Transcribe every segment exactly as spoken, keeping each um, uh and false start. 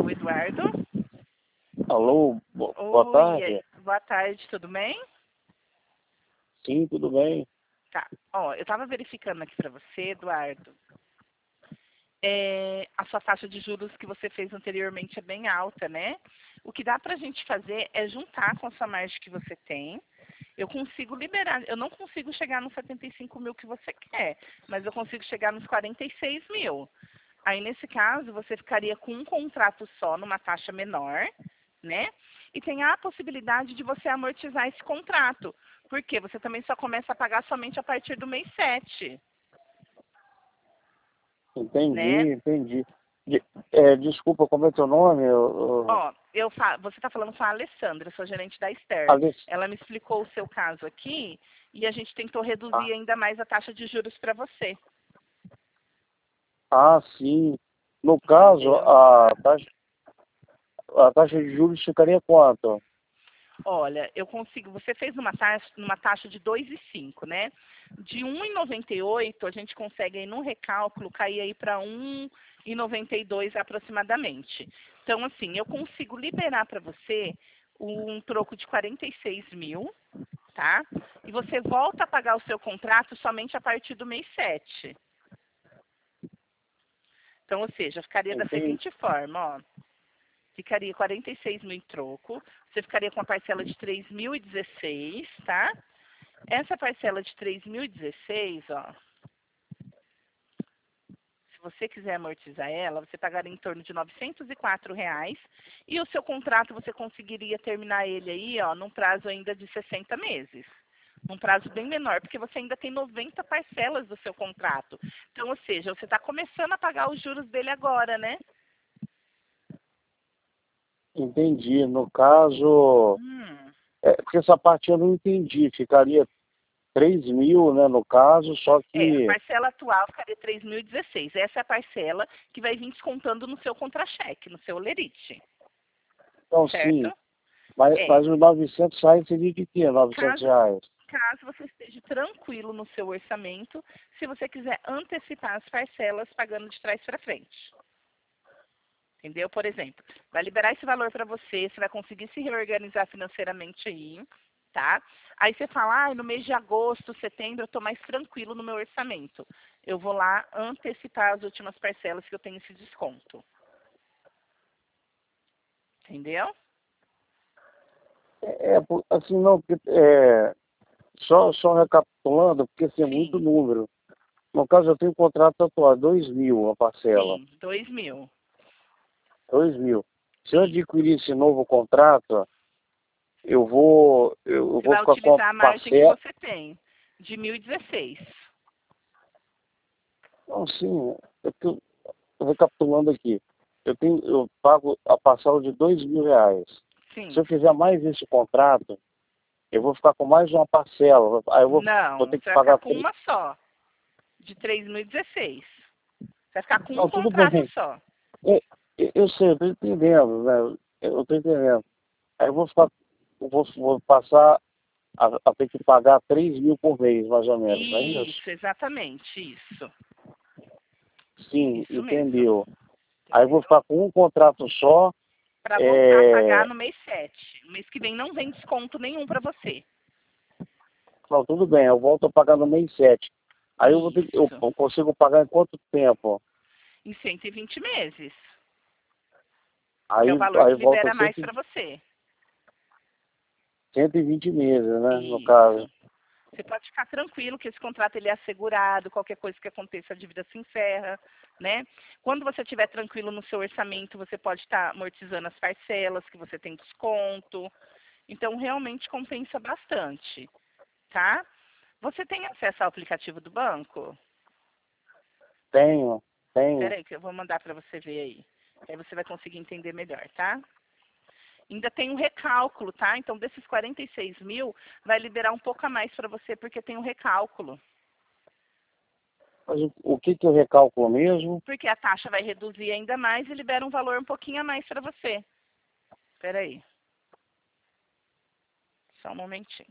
Alô, Eduardo? Alô, bo- boa Oi, tarde. boa tarde, tudo bem? Sim, tudo bem. Tá. Ó, eu tava verificando aqui para você, Eduardo. É, a sua taxa de juros que você fez anteriormente é bem alta, né? O que dá para a gente fazer é juntar com a sua margem que você tem. Eu consigo liberar, eu não consigo chegar nos setenta e cinco mil que você quer, mas eu consigo chegar nos quarenta e seis mil. Aí, nesse caso, você ficaria com um contrato só, numa taxa menor, né? E tem a possibilidade de você amortizar esse contrato, porque você também só começa a pagar somente a partir do mês sete, né? Entendi, entendi. De- é, desculpa, como é teu nome? Eu, eu- Ó, eu fa... você está falando com a Alessandra, sou gerente da Esther. Alice. Ela me explicou o seu caso aqui e a gente tentou Ah, reduzir ainda mais a taxa de juros para você, ah, sim. No caso, entendeu? a taxa, a taxa de juros ficaria quanto? Olha, eu consigo. Você fez numa taxa, numa taxa de dois vírgula cinco, né? De um vírgula noventa e oito, a gente consegue aí no recálculo cair aí para um vírgula noventa e dois aproximadamente. Então, assim, eu consigo liberar para você um troco de quarenta e seis mil, tá? E você volta a pagar o seu contrato somente a partir do mês sete. Então, ou seja, ficaria da Entendi. seguinte forma, ó. Ficaria quarenta e seis mil em troco. Você ficaria com a parcela de três mil e dezesseis, tá? Essa parcela de três mil e dezesseis, ó, se você quiser amortizar ela, você pagaria em torno de novecentos e quatro reais. E o seu contrato você conseguiria terminar ele aí, ó, num prazo ainda de sessenta meses. Num prazo bem menor, porque você ainda tem noventa parcelas do seu contrato. Então, ou seja, você está começando a pagar os juros dele agora, né? Entendi. No caso, Hum. é, porque essa parte eu não entendi. Ficaria três mil, né, no caso, só É, a que... parcela atual ficaria três mil e dezesseis. Essa é a parcela que vai vir descontando no seu contra-cheque, no seu lerite, Então, certo? sim. Mas, É, mas os novecentos reais seria de quê? Novecentos caso, reais? caso você esteja tranquilo no seu orçamento, se você quiser antecipar as parcelas pagando de trás para frente. Entendeu? Por exemplo, vai liberar esse valor para você, você vai conseguir se reorganizar financeiramente aí, tá? Aí você fala, ah, no mês de agosto, setembro, eu estou mais tranquilo no meu orçamento. Eu vou lá antecipar as últimas parcelas que eu tenho esse desconto. Entendeu? É, é, por- assim, não, porque, é, só, só recapitulando, porque assim, é muito Sim, número. No caso, eu tenho um contrato atual, dois mil a parcela, sim, dois mil. dois mil. Se eu Isso. adquirir esse novo contrato, eu vou, eu eu Você vou vai ficar com a utilizar a margem que parcela. você tem, de mil e dezesseis. Não, sim, eu tô tô recapitulando aqui. Eu tenho, eu pago a parcela de dois mil reais. Se Sim. eu fizer mais esse contrato, eu vou ficar com mais uma parcela. Aí eu vou, vou Não, ter você que vai ficar pagar com três. uma só, de três mil e dezesseis. Você vai ficar com um Não, tudo contrato bem. só. Eu, eu eu sei, eu estou entendendo, né? Eu estou entendendo. Aí eu vou ficar, eu vou, vou passar a, a ter que pagar três mil por mês, mais ou menos, não é isso? Isso, exatamente, isso. Sim, Isso mesmo. entendeu. Aí eu vou Entendeu? ficar com um contrato só, Para voltar a pagar é... no mês sete. No mês que vem não vem desconto nenhum para você. Não, tudo bem, eu volto a pagar no mês sete. Aí eu, vou ter, eu Isso. eu consigo pagar em quanto tempo? Em cento e vinte meses. Que Aí, é o valor aí que volta libera mais cento, para você. cento e vinte meses, né, no caso. Isso. Você pode ficar tranquilo que esse contrato ele é assegurado, qualquer coisa que aconteça, a dívida se encerra, né? Quando você estiver tranquilo no seu orçamento, você pode estar amortizando as parcelas que você tem desconto. Então, realmente compensa bastante, tá? Você tem acesso ao aplicativo do banco? Tenho, tenho. Espera aí que eu vou mandar para você ver aí. Aí você vai conseguir entender melhor, tá? Ainda tem um recálculo, tá? Então, desses quarenta e seis mil, vai liberar um pouco a mais para você, porque tem um recálculo. Mas o, o que que eu recalculo mesmo? Porque a taxa vai reduzir ainda mais e libera um valor um pouquinho a mais para você. Espera aí. Só um momentinho.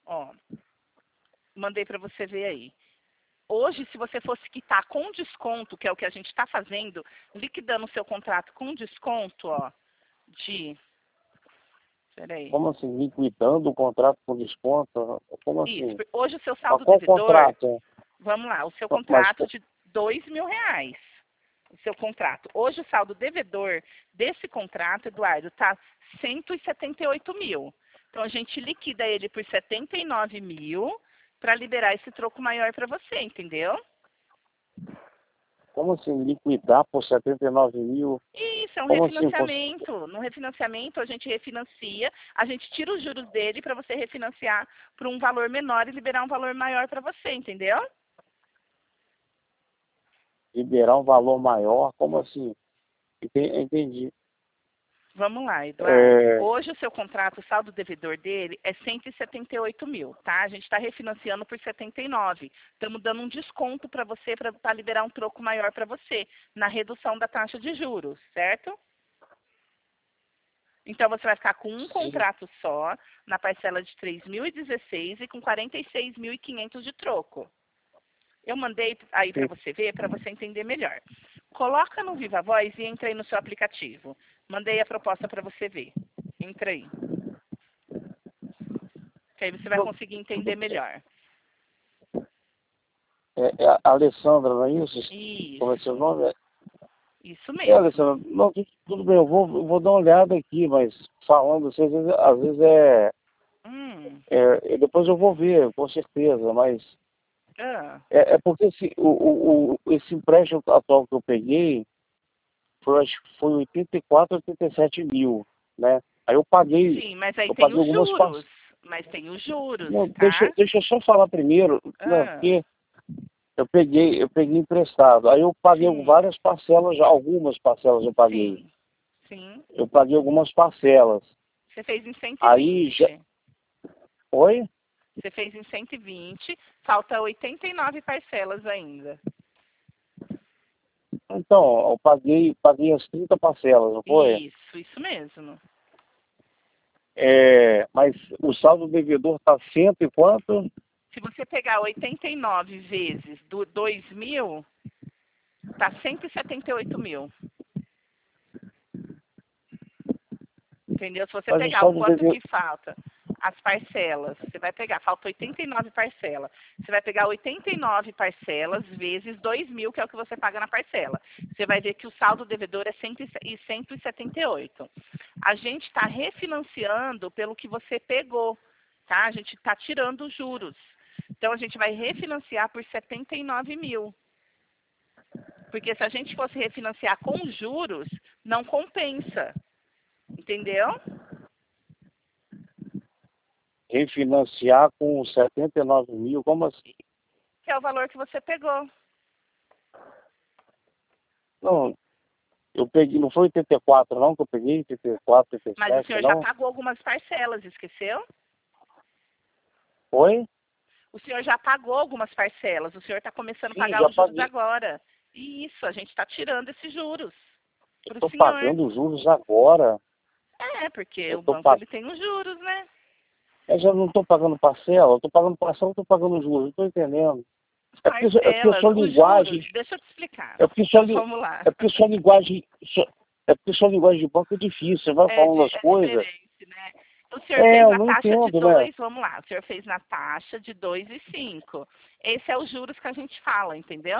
Ó, mandei para você ver aí. Hoje, se você fosse quitar com desconto, que é o que a gente está fazendo, liquidando o seu contrato com desconto, ó, de... Peraí. Como assim? Liquidando o contrato com desconto? Como assim? Isso. Hoje o seu Mas saldo qual devedor... contrato? Vamos lá, o seu Mas, contrato de dois mil reais. O seu contrato. Hoje o saldo devedor desse contrato, Eduardo, está cento e setenta e oito mil. Então a gente liquida ele por setenta e nove mil para liberar esse troco maior para você, entendeu? como assim? Liquidar por setenta e nove mil? Isso, é um Como assim? Posso... refinanciamento. No refinanciamento a gente refinancia, a gente tira os juros dele para você refinanciar por um valor menor e liberar um valor maior para você, entendeu? Liberar um valor maior? Como assim? Enten- Entendi. Vamos lá, Eduardo. É... Hoje o seu contrato, o saldo devedor dele é cento e setenta e oito mil, tá? A gente está refinanciando por setenta e nove. Estamos dando um desconto para você, para liberar um troco maior para você, na redução da taxa de juros, certo? Então você vai ficar com um Sim. contrato só, na parcela de três mil e dezesseis e com quarenta e seis mil e quinhentos de troco. Eu mandei aí para você ver, para você entender melhor. Coloca no Viva Voz e entra aí no seu aplicativo. Mandei a proposta para você ver. Entra aí. Que aí você vai conseguir entender melhor. É, é a Alessandra, não é isso? Como é seu Isso. nome? Isso É, mesmo. Alessandra, não, tudo, tudo bem, eu vou, eu vou dar uma olhada aqui, mas falando assim, às vezes, às vezes é, Hum. é. Depois eu vou ver, com certeza, mas Ah. é, é porque esse, o, o, o- esse empréstimo atual que eu peguei foi, acho que foi oitenta e quatro, oitenta e sete mil, né? Aí eu paguei, Sim, mas aí eu tem paguei os algumas juros. parcelas. Mas tem os juros, Não, deixa, tá? deixa eu só falar primeiro, não, Ah. porque eu peguei, eu peguei emprestado. Aí eu paguei Sim. várias parcelas, já, algumas parcelas eu paguei. Sim. Sim. Eu paguei algumas parcelas. Você fez em cento e Aí já. vinte. Oi? Você fez em cento e vinte, falta oitenta e nove parcelas ainda. Então, eu paguei, paguei as trinta parcelas, não foi? Isso, isso mesmo. É, mas o saldo devedor está cento e quanto? Se você pegar oitenta e nove vezes do dois mil, tá cento e setenta e oito mil. Entendeu? Se você Mas o pegar o saldo quanto devedor. que falta, as parcelas, você vai pegar, falta oitenta e nove parcelas. Você vai pegar oitenta e nove parcelas vezes dois mil, que é o que você paga na parcela. Você vai ver que o saldo devedor é cento e setenta e oito. A gente está refinanciando pelo que você pegou, tá? A gente está tirando os juros. Então, a gente vai refinanciar por setenta e nove mil. Porque se a gente fosse refinanciar com juros, não compensa. Entendeu? Refinanciar com setenta e nove mil, como assim? Que é o valor que você pegou. Não, eu peguei, não foi oitenta e quatro não que eu peguei, oitenta e quatro, Mas o oitenta e sete, senhor já não? pagou algumas parcelas, esqueceu? Foi? O senhor já pagou algumas parcelas. O senhor está começando a Sim, pagar já os juros paguei. agora. Isso, a gente está tirando esses juros para o Estou senhor. pagando os juros agora. É, porque Eu o tô banco pag... ele tem os juros, né? Eu já não estou pagando parcela, eu estou pagando parcela, estou pagando juros, não estou entendendo. É porque, é porque Parcelas, sua os linguagem, juros. Deixa eu te explicar. é porque sua, li- Vamos lá. é porque sua linguagem, sua- é porque sua linguagem de banco é difícil, você vai É, falando di- as é coisas. diferente, né? O senhor É, fez eu na não taxa de entendo, né? dois, vamos lá. O senhor fez na taxa de dois e cinco. Esse é os juros que a gente fala, entendeu?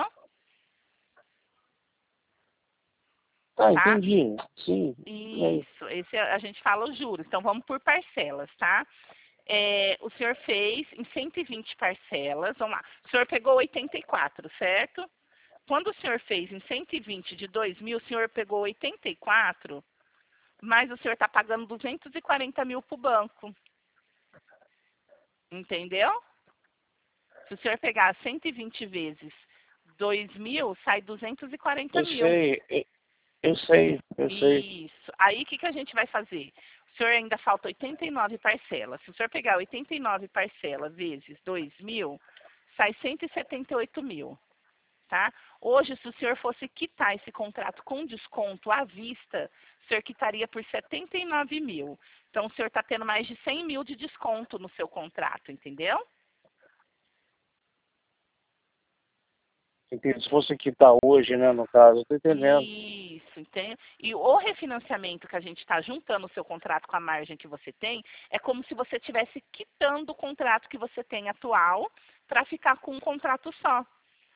Tá, Tá? entendi. Sim. E aí? Isso, esse é- a gente fala os juros. Então vamos por parcelas, tá? É, o senhor fez em cento e vinte parcelas, vamos lá. O senhor pegou oitenta e quatro, certo? Quando o senhor fez em cento e vinte de dois mil, o senhor pegou oitenta e quatro, mas o senhor está pagando duzentos e quarenta mil para o banco. Entendeu? Se o senhor pegar cento e vinte vezes dois mil, sai duzentos e quarenta Eu mil. sei, eu, eu sei, eu sei. Isso. Aí o que, que a gente vai fazer? O senhor ainda falta oitenta e nove parcelas. Se o senhor pegar oitenta e nove parcelas vezes dois mil, sai cento e setenta e oito mil. tá? Hoje, se o senhor fosse quitar esse contrato com desconto à vista, o senhor quitaria por setenta e nove mil. Então, o senhor está tendo mais de cem mil de desconto no seu contrato, entendeu? Entendi. Se fosse quitar hoje, né, no caso, eu tô entendendo. Isso, entende? E o refinanciamento que a gente está juntando o seu contrato com a margem que você tem, é como se você estivesse quitando o contrato que você tem atual para ficar com um contrato só.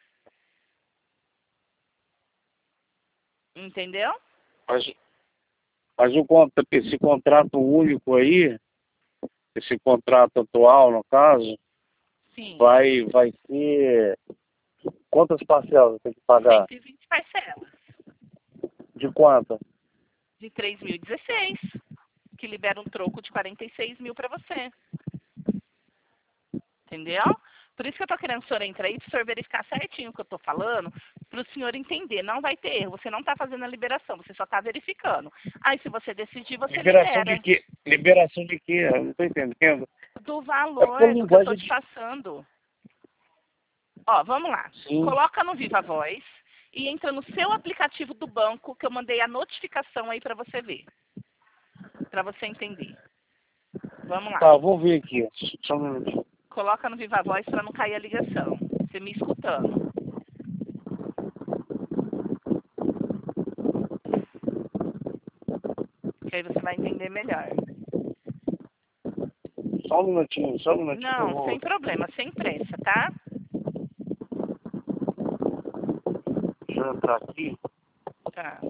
Entendeu? Mas, mas o, contra- esse contrato único aí, esse contrato atual, no caso, Sim. vai, vai ser... Quantas parcelas tem que pagar? cento e vinte parcelas. De quanto? De três mil e dezesseis, que libera um troco de quarenta e seis mil para você. Entendeu? Por isso que eu tô querendo que o senhor entre aí, para o senhor verificar certinho o que eu tô falando, para o senhor entender. Não vai ter erro, você não está fazendo a liberação, você só está verificando. Aí, se você decidir, você Liberação libera. de quê? Liberação de quê? Eu não tô entendendo. Do É valor por do que eu tô linguagem te de... passando. Ó, vamos lá. Sim. Coloca no Viva Voz e entra no seu aplicativo do banco, que eu mandei a notificação aí para você ver. Para você entender. Vamos lá. Tá, vou ver aqui. Só um minutinho. Coloca no Viva Voz para não cair a ligação. Você me escutando. Que aí você vai entender melhor. Só um minutinho, só um minutinho. que eu Não, vou- sem problema, sem pressa, tá? Deixa eu entrar aqui. Tá.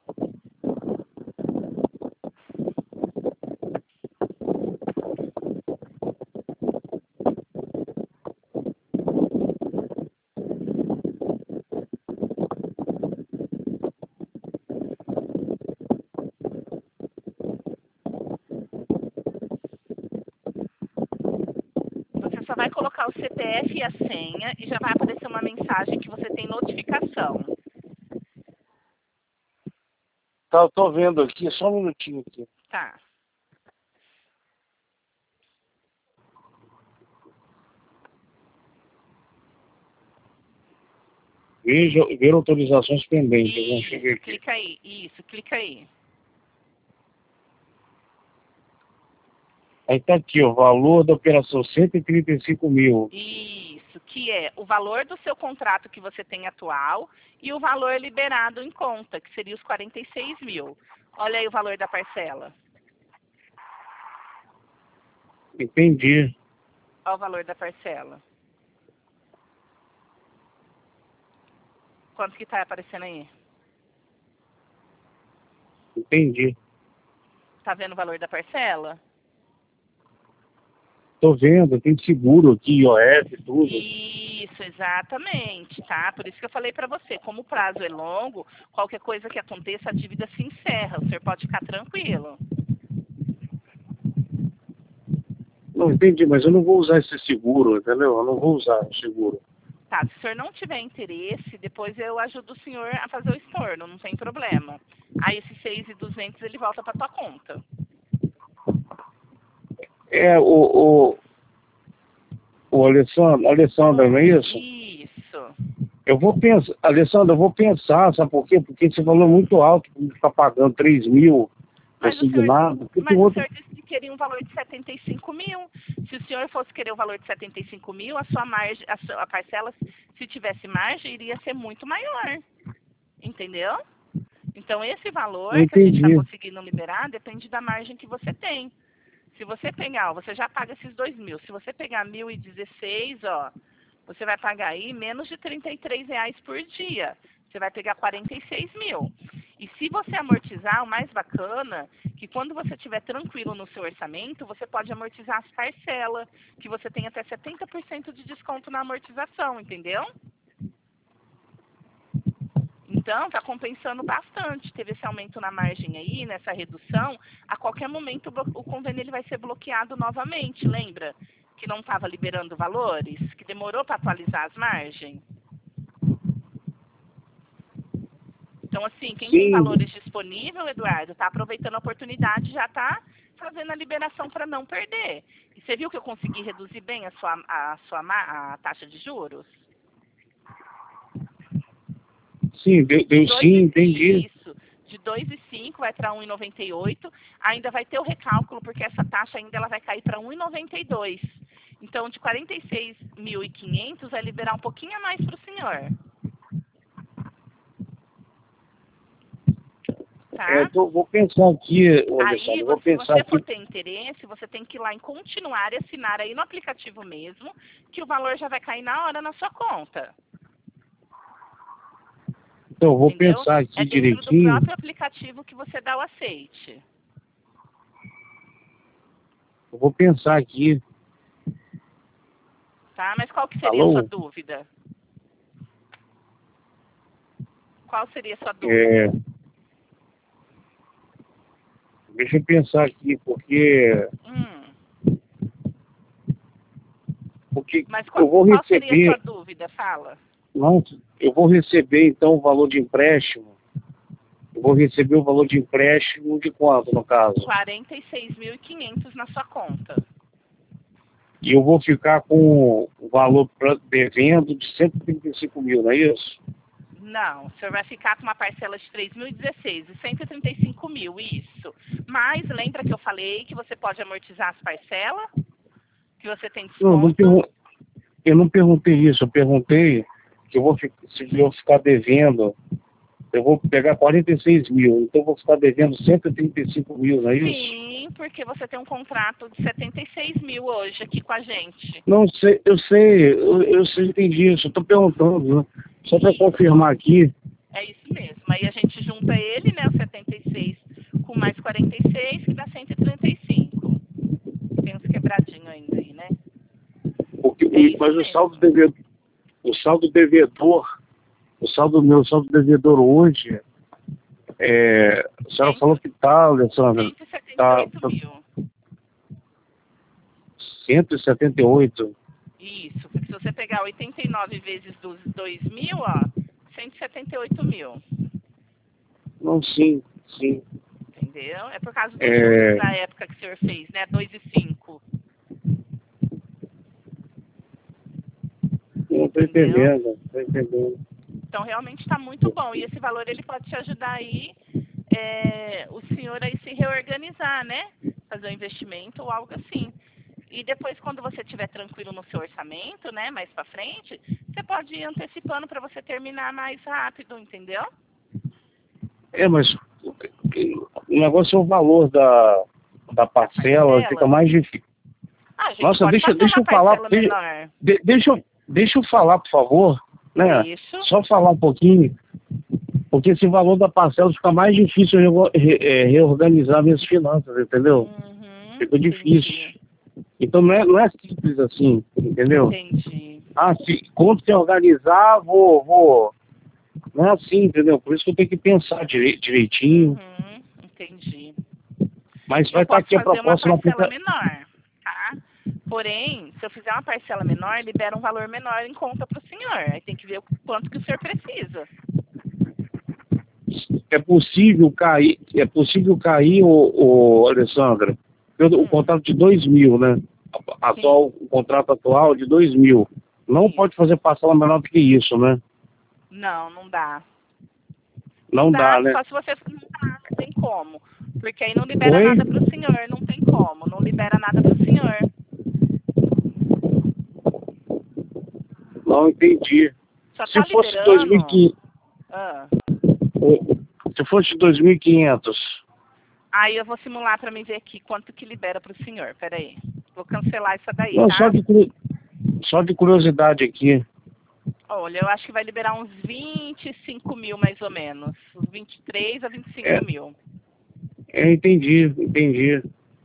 Você só vai colocar o C P F e a senha e já vai aparecer uma mensagem que você tem notificação. Tá, eu tô vendo aqui, só um minutinho aqui. Tá. Veja, ver autorizações pendentes. Eu não cheguei Isso, aqui. clica aí. Isso, clica aí. Aí tá aqui, ó, valor da operação cento e trinta e cinco mil. Isso, que é o valor do seu contrato que você tem atual e o valor liberado em conta, que seria os quarenta e seis mil. Olha aí o valor da parcela. Entendi. Olha o valor da parcela. Quanto que tá aparecendo aí? Entendi. Tá vendo o valor da parcela? Tô vendo, tem seguro aqui, I O F, tudo. Isso, exatamente, tá? Por isso que eu falei para você, como o prazo é longo, qualquer coisa que aconteça, a dívida se encerra. O senhor pode ficar tranquilo. Não, entendi, mas eu não vou usar esse seguro, entendeu? Eu não vou usar o seguro. Tá, se o senhor não tiver interesse, depois eu ajudo o senhor a fazer o estorno, não tem problema. Aí esses seis mil e duzentos ele volta para tua conta. É, o, o, o Alessandro, Alessandro, não é isso? Isso. Eu vou pensar, Alessandro, eu vou pensar, sabe por quê? Porque esse valor é muito alto, ficar pagando três mil Mas o senhor, consignado. Porque mas tem o outro... senhor disse que queria um valor de setenta e cinco mil. Se o senhor fosse querer o valor de setenta e cinco mil, a sua margem, a, sua, a parcela, se tivesse margem, iria ser muito maior. Entendeu? Então, esse valor Eu que a gente está entendi. conseguindo liberar depende da margem que você tem. Se você pegar, ó, você já paga esses dois mil. Se você pegar mil e dezesseis, ó, você vai pagar aí menos de trinta e três reais por dia. Você vai pegar quarenta e seis mil. E se você amortizar, o mais bacana, que quando você estiver tranquilo no seu orçamento, você pode amortizar as parcelas, que você tem até setenta por cento de desconto na amortização, entendeu? Então, está compensando bastante. Teve esse aumento na margem aí, nessa redução. A qualquer momento, o convênio ele vai ser bloqueado novamente. Lembra que não estava liberando valores? Que demorou para atualizar as margens? Então, assim, quem tem Sim, valores disponíveis, Eduardo, está aproveitando a oportunidade e já está fazendo a liberação para não perder. E você viu que eu consegui reduzir bem a sua, a sua a taxa de juros? sim, deu, deu De dois sim, e- entendi. Isso. De dois vírgula cinco vai para um vírgula noventa e oito. Ainda vai ter o recálculo, porque essa taxa ainda ela vai cair para um vírgula noventa e dois. Então, de quarenta e seis mil e quinhentos vai liberar um pouquinho a mais para o senhor. Tá? É, tô, vou pensar aqui, ô, Aí, Alessandro, vou se pensar você aqui. for ter interesse, você tem que ir lá em continuar e assinar aí no aplicativo mesmo, que o valor já vai cair na hora na sua conta. Então, eu vou Entendeu? pensar aqui É dentro do direitinho. próprio aplicativo que você dá o aceite. Eu vou pensar aqui. Tá? Mas qual que seria a Alô? sua dúvida? Qual seria a sua dúvida? É, deixa eu pensar aqui, porque, Hum, porque mas qual, eu vou qual seria a sua receber, dúvida? Fala. não, eu vou receber então o valor de empréstimo. Eu vou receber o valor de empréstimo de quanto, no caso? quarenta e seis mil e quinhentos na sua conta. E eu vou ficar com o valor pra, devendo de cento e trinta e cinco mil, não é isso? Não, o senhor vai ficar com uma parcela de três mil e dezesseis e cento e trinta e cinco mil, isso. Mas lembra que eu falei que você pode amortizar as parcelas? Que você tem Não, eu não, desconto? pergun- eu não perguntei isso, eu perguntei que eu vou, fi- se eu ficar devendo, eu vou pegar quarenta e seis mil, então eu vou ficar devendo cento e trinta e cinco mil, não é isso? Sim, porque você tem um contrato de setenta e seis mil hoje aqui com a gente. Não sei, eu sei, eu, eu sei, entendi isso, eu tô perguntando, né? Só para confirmar aqui. É isso mesmo. Aí a gente junta ele, né, o setenta e seis com mais quarenta e seis, que dá cento e trinta e cinco. Tem uns quebradinhos ainda aí, né? Porque, É isso mas o mesmo. saldo devedor, o saldo devedor, o saldo meu saldo devedor hoje, é, a senhora Cento- falou que tá, Alessandra, cento e setenta e tá, oito tá mil. cento e setenta e oito. Isso, porque se você pegar oitenta e nove vezes dos dois mil, ó, cento e setenta e oito mil. Não, sim, sim. Entendeu? É por causa dos É, juros da época que o senhor fez, né? dois e cinco. não tô Entendeu? entendendo, tô entendendo. Então realmente está muito bom. E esse valor ele pode te ajudar aí, é, o senhor aí se reorganizar, né? Fazer um investimento ou algo assim. E depois, quando você estiver tranquilo no seu orçamento, né, mais para frente, você pode ir antecipando para você terminar mais rápido, entendeu? É, mas o o negócio é o valor da, da parcela, Parcela. fica mais difícil. Ah, a gente Nossa, pode deixa, fazer deixa uma eu falar, parcela deixa, menor. de- deixa, eu- deixa eu falar, por favor, né? Isso. Só falar um pouquinho, porque esse valor da parcela fica mais difícil eu re- é, reorganizar minhas finanças, entendeu? Uhum, Fica difícil. entendi. Então não é, não é simples assim, entendeu? Entendi. Ah, se, quando se organizar, vou, vou. Não é assim, entendeu? Por isso que eu tenho que pensar direi- direitinho. Uhum, entendi. Mas vai Eu estar posso aqui a fazer uma proposta não parcela fica. menor, tá? Porém, se eu fizer uma parcela menor, libera um valor menor em conta para o senhor. Aí tem que ver o quanto que o senhor precisa. É possível cair, é possível cair, o, o Alessandra, o, o Hum, contrato de dois mil, né? sim, Atual, o contrato atual de dois mil. Não pode isso. fazer parcela menor do que isso, né? Não, não dá. Não Não dá, dá, né? só se você não dá, não tem como. Porque aí não libera Oi? nada para o senhor, não tem como, não libera nada para o senhor. Não entendi. Só Se tá fosse dois mil e liberando. quinhentos, Ah, se fosse dois mil e quinhentos, aí eu vou simular para mim ver aqui quanto que libera para o senhor. Peraí. Vou cancelar isso daí, não, só tá? de, cu- só de curiosidade aqui. Olha, eu acho que vai liberar uns vinte e cinco mil mais ou menos. Uns vinte e três a vinte e cinco É, mil. é, entendi, entendi.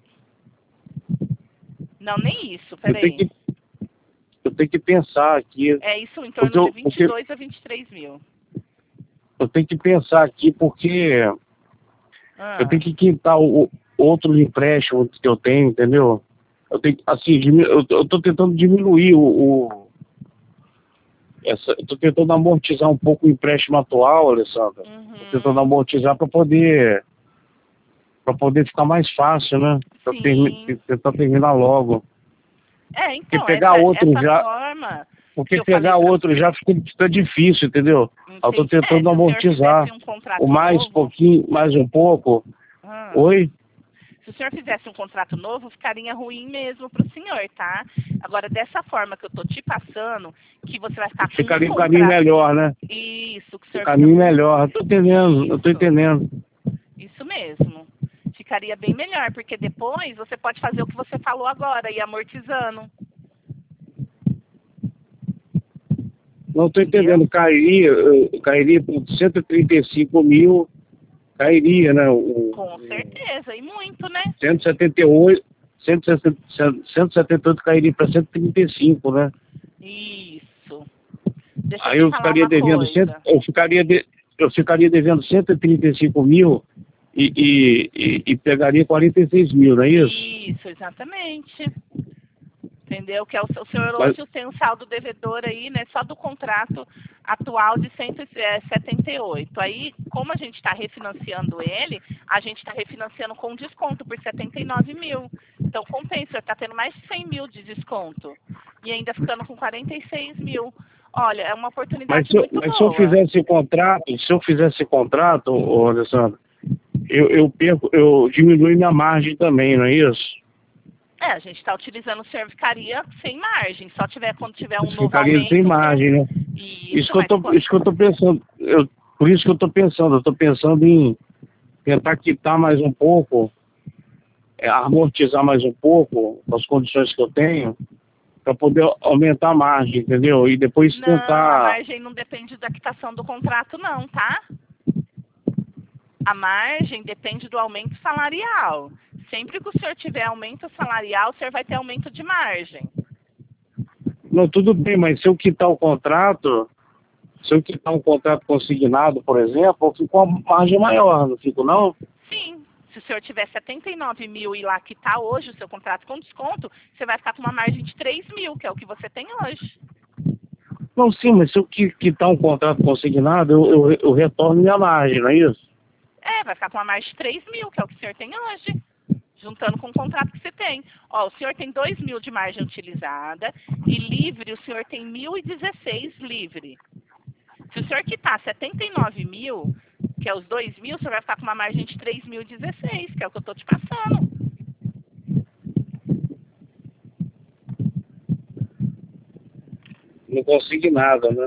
Não, nem isso, Eu tenho peraí. que, eu tenho que pensar aqui, É isso em porque torno de eu, vinte e porque dois a vinte e três mil. eu tenho que pensar aqui, porque eu Ah, tenho que quitar o, outros empréstimos que eu tenho, entendeu? Eu tenho, assim, dimi- eu, eu tô tentando diminuir o, o essa, eu tô tentando amortizar um pouco o empréstimo atual, Alessandra. Tô tentando uhum. amortizar para poder, para poder ficar mais fácil, né? Pra termi- Sim. tentar terminar logo. É, Porque então, pegar essa, outro essa já, forma Porque pegar pra... outro já fica, fica difícil, entendeu? Entendi. Eu tô tentando é, amortizar. Um o mais novo, pouquinho, mais um pouco. ah, Oi? Se o senhor fizesse um contrato novo, ficaria ruim mesmo para o senhor, tá? Agora, dessa forma que eu tô te passando, que você vai ficar com Ficaria um um caminho contrato... melhor, né? Isso, que o Um senhor caminho fica... melhor. Eu tô entendendo, eu tô Isso. entendendo. Isso mesmo. Ficaria bem melhor, porque depois você pode fazer o que você falou agora, ir amortizando. Não tô Entendeu? entendendo. Cairia, eh, cairia por cento e trinta e cinco mil, cairia, né? O, Com certeza, e muito, né? cento e setenta e oito, cento e setenta e oito cairia para cento e trinta e cinco, né? Isso. Deixa eu Aí te eu falar ficaria uma devendo, cem, coisa. eu ficaria, de, eu ficaria devendo cento e trinta e cinco mil e, e, e, e pegaria quarenta e seis mil, não é isso? Isso, exatamente. Entendeu? Que é o, o senhor Mas, hoje tem um saldo devedor aí, né? Só do contrato atual de cento e setenta e oito. Aí, como a gente está refinanciando ele, a gente está refinanciando com desconto por setenta e nove mil. Então, compensa, está tendo mais de cem mil de desconto. E ainda ficando com quarenta e seis mil. Olha, é uma mas, oportunidade se eu, muito mas se eu boa. fizesse o contrato, se eu fizesse o contrato, ô, Alessandro, eu, eu perco, eu diminuo minha margem também, não é isso? É, a gente está utilizando cervicaria sem margem. Só tiver quando tiver um novo Ficaria sem aumento, o senhor... margem, né? Isso Isso, que eu mas... tô, isso que eu tô pensando, eu, por isso que eu tô pensando, eu tô pensando em tentar quitar mais um pouco, é, amortizar mais um pouco as condições que eu tenho, para poder aumentar a margem, entendeu? E depois Não, a tentar. margem não depende da quitação do contrato, não, tá? A margem depende do aumento salarial. Sempre que o senhor tiver aumento salarial, o senhor vai ter aumento de margem. Não, tudo bem, mas se eu quitar o contrato, se eu quitar um contrato consignado, por exemplo, eu fico com uma margem maior, não fico não? Sim, se o senhor tiver setenta e nove mil e lá quitar hoje o seu contrato com desconto, você vai ficar com uma margem de três mil, que é o que você tem hoje. Não, sim, mas se eu qui- quitar um contrato consignado, eu, eu, eu retorno minha margem, não é isso? É, vai ficar com uma margem de três mil, que é o que o senhor tem hoje. Juntando com o contrato que você tem. Ó, o senhor tem dois mil de margem utilizada e livre o senhor tem mil e dezesseis livre. Se o senhor quitar setenta e nove mil, que é os dois mil, o senhor vai ficar com uma margem de três mil e dezesseis, que é o que eu estou te passando. Não consignado, né?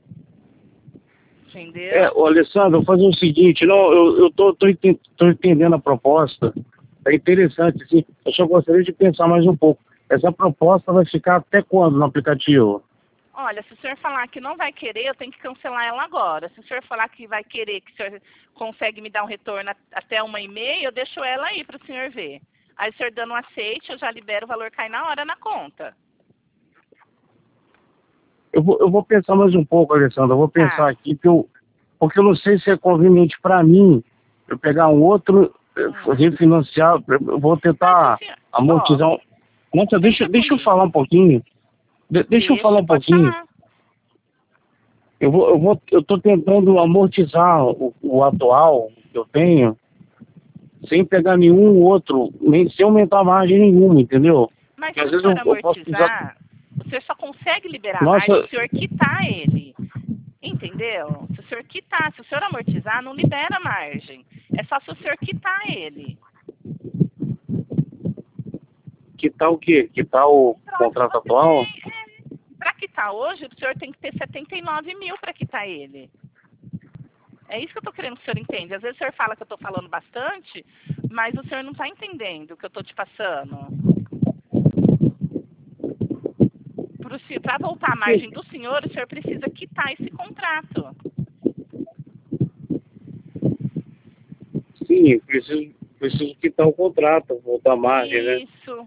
É, Entendeu? ô, Alessandro, eu vou fazer o seguinte, não, eu, eu tô, tô, enten- tô entendendo a proposta, é interessante, sim, eu só gostaria de pensar mais um pouco. Essa proposta vai ficar até quando no aplicativo? Olha, se o senhor falar que não vai querer, eu tenho que cancelar ela agora. Se o senhor falar que vai querer, que o senhor consegue me dar um retorno a- até uma e meia, eu deixo ela aí para o senhor ver. Aí o senhor dando um aceite, eu já libero o valor, cai na hora na conta. Eu vou, eu vou pensar mais um pouco, Alessandro, eu vou pensar Tá. aqui, que eu, porque eu não sei se é conveniente para mim eu pegar um outro, eh, Hum. refinanciar, eu vou Mas o tentar senhor, ó, amortizar um... Nossa, deixa, pensa deixa eu comigo. falar um pouquinho, De- deixa eu falar Deixa, um pode pouquinho. falar. Eu vou, eu vou, eu tô tentando amortizar o, o atual que eu tenho, sem pegar nenhum outro, nem sem aumentar margem nenhuma, entendeu? Mas Porque se às o vezes senhor eu, eu posso precisar. amortizar, o senhor só consegue liberar a margem se Nossa, o senhor quitar ele. Entendeu? Se o senhor quitar, se o senhor amortizar, não libera a margem. É só se o senhor quitar ele. que tal o quê? Que tal o contrato Você atual? tem. É, para quitar hoje, o senhor tem que ter setenta e nove mil para quitar ele. É isso que eu estou querendo que o senhor entenda. Às vezes o senhor fala que eu estou falando bastante, mas o senhor não está entendendo o que eu estou te passando. Para voltar a margem do senhor, o senhor precisa quitar esse contrato. Sim, preciso, preciso quitar o contrato, voltar a margem, né? Isso.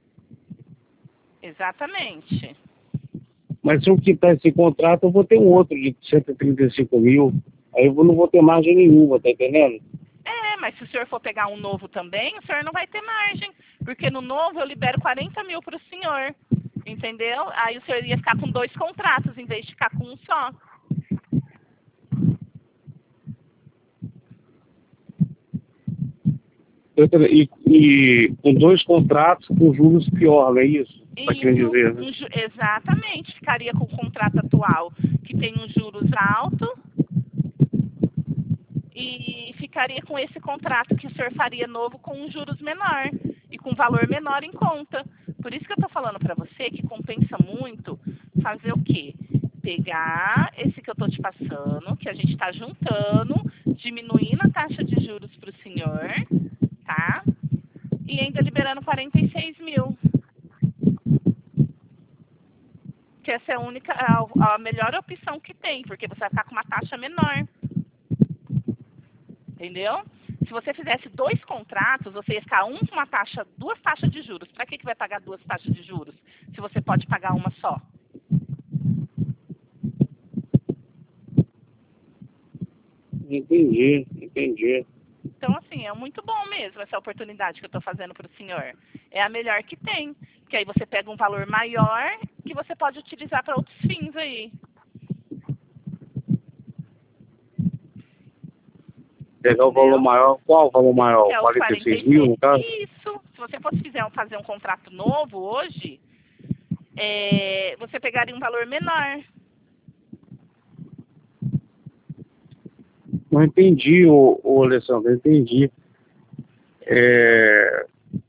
Exatamente. Mas se eu quitar esse contrato, eu vou ter um outro de cento e trinta e cinco mil. Aí eu não vou ter margem nenhuma, tá entendendo? É, mas se o senhor for pegar um novo também, o senhor não vai ter margem. Porque no novo eu libero quarenta mil para o senhor. Entendeu? Aí o senhor ia ficar com dois contratos em vez de ficar com um só. Eu tra- E, e com dois contratos com juros pior, não é isso? Tá querendo Isso, dizer, né? um ju- exatamente. Ficaria com o contrato atual, que tem uns juros altos, e ficaria com esse contrato que o senhor faria novo com um juros menor e com valor menor em conta. Por isso que eu estou falando para você que compensa muito fazer o quê? Pegar esse que eu estou te passando, que a gente está juntando, diminuindo a taxa de juros para o senhor, tá? E ainda liberando quarenta e seis mil. Que essa é a única, a, a melhor opção que tem, porque você vai ficar com uma taxa menor. Entendeu? Se você fizesse dois contratos, você ia ficar um com uma taxa, duas taxas de juros. Para que que vai pagar duas taxas de juros, se você pode pagar uma só? Entendi, entendi. Então, assim, é muito bom mesmo essa oportunidade que eu estou fazendo para o senhor. É a melhor que tem. Porque aí você pega um valor maior que você pode utilizar para outros fins aí. Pegar o valor Entendeu? maior, qual o valor maior? Que é os quarenta e quarenta seis e mil, seis. no caso? Isso. Se você fosse fizer, fazer um contrato novo hoje, é, você pegaria um valor menor. Não entendi, ô, ô Alessandro, não entendi. É...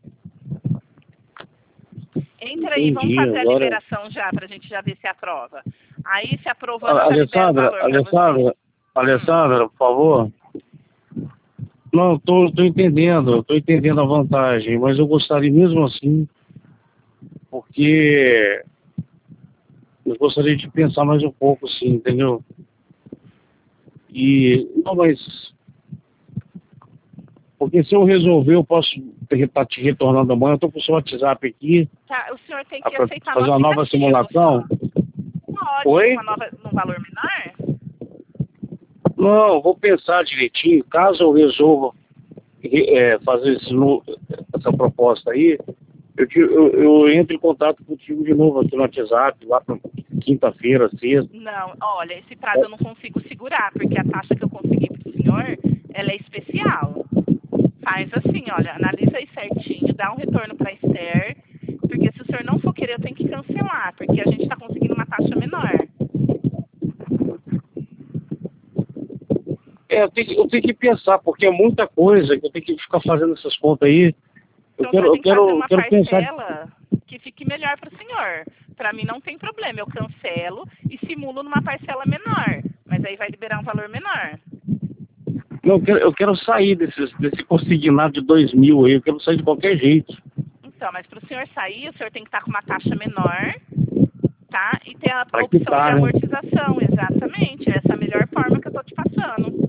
Entra aí, vamos Entendi, fazer a agora... liberação já, para a gente já ver se aprova. Aí, se aprovando, A- eu já libero o Alessandra, valor para você. Alessandra, Alessandra, por favor. Não, tô, tô entendendo, tô entendendo a vantagem, mas eu gostaria mesmo assim, porque eu gostaria de pensar mais um pouco, sim, entendeu? E, não, mas, porque se eu resolver, eu posso estar te retornando amanhã, eu tô com o seu WhatsApp aqui, Tá, o senhor tem que para aceitar fazer no uma nova aplicativo simulação. só. Pode, Oi? uma nova, num valor menor? Não, vou pensar direitinho, caso eu resolva é, fazer esse, no- essa proposta aí, eu, te- eu, eu entro em contato contigo de novo aqui no WhatsApp, lá pra quinta-feira, sexta. Não, olha, esse prazo eu não consigo segurar, porque a taxa que eu consegui para o senhor, ela é especial. Faz assim, olha, analisa aí certinho, dá um retorno para a Esther, porque se o senhor não for querer, eu tenho que cancelar, porque a gente está conseguindo uma taxa menor. É, eu tenho, que- eu tenho que pensar, porque é muita coisa que eu tenho que ficar fazendo essas contas aí. Eu Então, o quero, senhor eu tem que fazer quero, eu uma quero pensar. parcela que fique melhor para o senhor. Para mim não tem problema, eu cancelo e simulo numa parcela menor, mas aí vai liberar um valor menor. Não, eu quero, eu quero sair desses, desse consignado de dois mil aí, eu quero sair de qualquer jeito. Então, mas para o senhor sair, o senhor tem que estar com uma taxa menor, tá? E ter a Pra opção de quitar, né? amortização, exatamente. Essa é a melhor forma que eu estou te passando.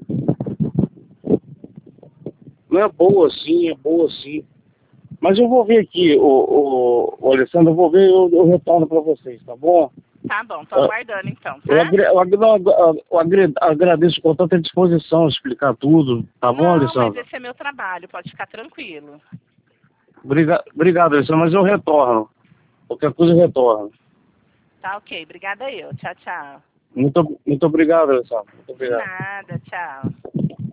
Não é boa sim, é boa sim. Mas eu vou ver aqui, o, o, o Alessandro, eu vou ver, eu, eu retorno para vocês, tá bom? Tá bom, tô Ah, aguardando então, Eu, tá? agra, eu, agra, eu agra, agradeço com tanta disposição explicar tudo, tá bom, Não, mas Alessandro? esse é meu trabalho, pode ficar tranquilo. Obriga, obrigado, Alessandro, mas eu retorno. Qualquer coisa eu retorno. Tá ok, obrigada eu. Tchau, tchau. Muito, muito obrigado, Alessandro. Muito De obrigado. nada, tchau.